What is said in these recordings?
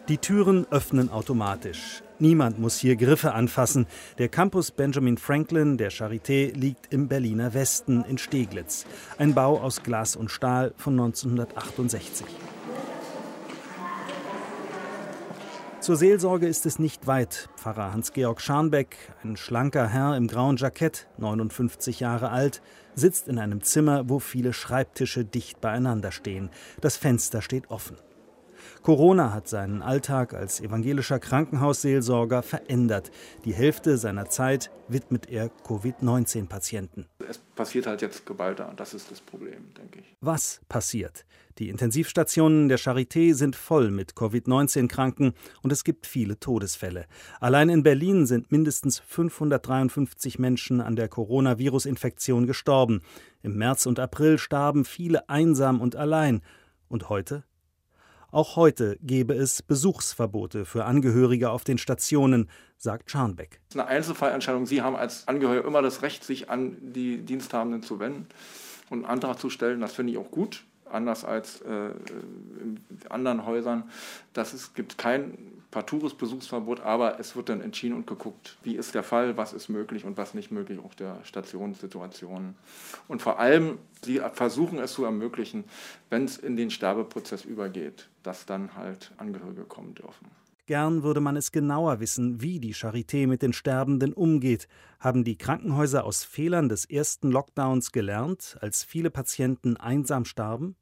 Die Türen öffnen automatisch. Niemand muss hier Griffe anfassen. Der Campus Benjamin Franklin der Charité liegt im Berliner Westen in Steglitz. Ein Bau aus Glas und Stahl von 1968. Zur Seelsorge ist es nicht weit. Pfarrer Hans-Georg Scharnbeck, ein schlanker Herr im grauen Jackett, 59 Jahre alt, sitzt in einem Zimmer, wo viele Schreibtische dicht beieinander stehen. Das Fenster steht offen. Corona hat seinen Alltag als evangelischer Krankenhausseelsorger verändert. Die Hälfte seiner Zeit widmet er Covid-19-Patienten. Es passiert halt jetzt geballter, das ist das Problem, denke ich. Was passiert? Die Intensivstationen der Charité sind voll mit Covid-19-Kranken und es gibt viele Todesfälle. Allein in Berlin sind mindestens 553 Menschen an der Coronavirus-Infektion gestorben. Im März und April starben viele einsam und allein. Und heute? Auch heute gäbe es Besuchsverbote für Angehörige auf den Stationen, sagt Scharnbeck. Das ist eine Einzelfallentscheidung. Sie haben als Angehörige immer das Recht, sich an die Diensthabenden zu wenden und einen Antrag zu stellen. Das finde ich auch gut, anders als in anderen Häusern. Es gibt kein partoures Besuchsverbot, aber es wird dann entschieden und geguckt, wie ist der Fall, was ist möglich und was nicht möglich auf der Stationssituation. Und vor allem, sie versuchen es zu ermöglichen, wenn es in den Sterbeprozess übergeht, dass dann halt Angehörige kommen dürfen. Gern würde man es genauer wissen, wie die Charité mit den Sterbenden umgeht. Haben die Krankenhäuser aus Fehlern des ersten Lockdowns gelernt, als viele Patienten einsam starben?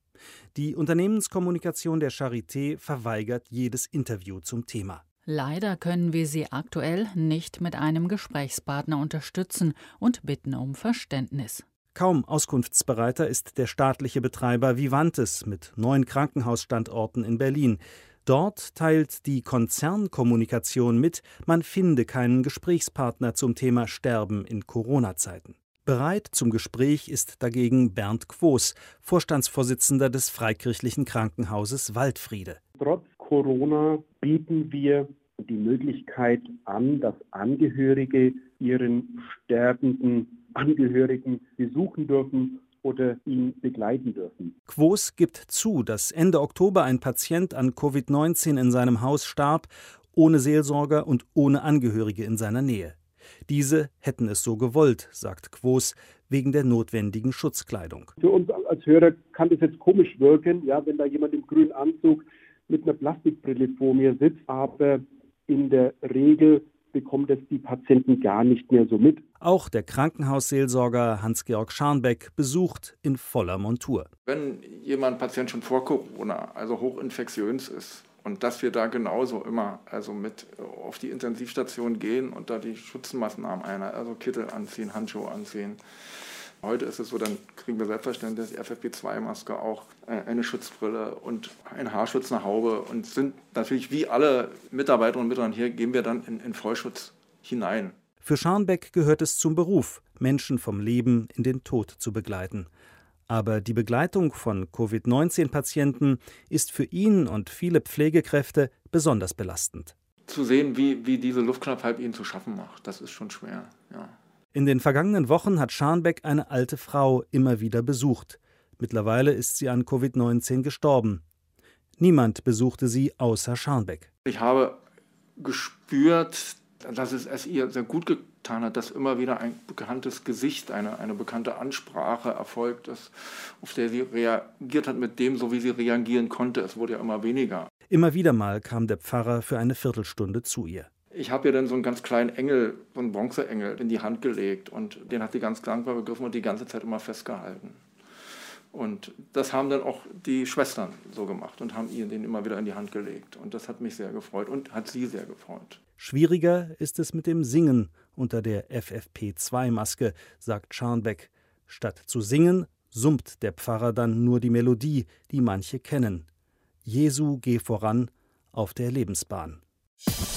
Die Unternehmenskommunikation der Charité verweigert jedes Interview zum Thema. Leider können wir sie aktuell nicht mit einem Gesprächspartner unterstützen und bitten um Verständnis. Kaum auskunftsbereiter ist der staatliche Betreiber Vivantes mit 9 Krankenhausstandorten in Berlin. Dort teilt die Konzernkommunikation mit, man finde keinen Gesprächspartner zum Thema Sterben in Corona-Zeiten. Bereit zum Gespräch ist dagegen Bernd Quos, Vorstandsvorsitzender des Freikirchlichen Krankenhauses Waldfriede. Trotz Corona bieten wir die Möglichkeit an, dass Angehörige ihren sterbenden Angehörigen besuchen dürfen oder ihn begleiten dürfen. Quos gibt zu, dass Ende Oktober ein Patient an Covid-19 in seinem Haus starb, ohne Seelsorger und ohne Angehörige in seiner Nähe. Diese hätten es so gewollt, sagt Quos, wegen der notwendigen Schutzkleidung. Für uns als Hörer kann das jetzt komisch wirken, ja, wenn da jemand im grünen Anzug mit einer Plastikbrille vor mir sitzt, aber in der Regel bekommen das die Patienten gar nicht mehr so mit. Auch der Krankenhausseelsorger Hans-Georg Scharnbeck besucht in voller Montur. Wenn jemand Patient schon vor Corona, also hochinfektiös ist, und dass wir da genauso immer mit auf die Intensivstation gehen und da die Schutzmaßnahmen also Kittel anziehen, Handschuhe anziehen. Heute ist es so, dann kriegen wir selbstverständlich die FFP2-Maske auch, eine Schutzbrille und einen Haarschutz, eine Haube und sind natürlich wie alle Mitarbeiterinnen und Mitarbeiter hier, gehen wir dann in Vollschutz hinein. Für Scharnbeck gehört es zum Beruf, Menschen vom Leben in den Tod zu begleiten. Aber die Begleitung von Covid-19-Patienten ist für ihn und viele Pflegekräfte besonders belastend. Zu sehen, wie diese Luftknappheit ihnen zu schaffen macht, das ist schon schwer, ja. In den vergangenen Wochen hat Scharnbeck eine alte Frau immer wieder besucht. Mittlerweile ist sie an Covid-19 gestorben. Niemand besuchte sie außer Scharnbeck. Ich habe gespürt, dass es ihr sehr gut getan hat, dass immer wieder ein bekanntes Gesicht, eine bekannte Ansprache erfolgt ist, auf der sie reagiert hat mit dem, so wie sie reagieren konnte. Es wurde ja immer weniger. Immer wieder mal kam der Pfarrer für eine Viertelstunde zu ihr. Ich habe ihr dann so einen ganz kleinen Engel, so einen Bronzeengel, in die Hand gelegt und den hat sie ganz dankbar begriffen und die ganze Zeit immer festgehalten. Und das haben dann auch die Schwestern so gemacht und haben ihr den immer wieder in die Hand gelegt. Und das hat mich sehr gefreut und hat sie sehr gefreut. Schwieriger ist es mit dem Singen unter der FFP2-Maske, sagt Scharnbeck. Statt zu singen, summt der Pfarrer dann nur die Melodie, die manche kennen. Jesu, geh voran auf der Lebensbahn.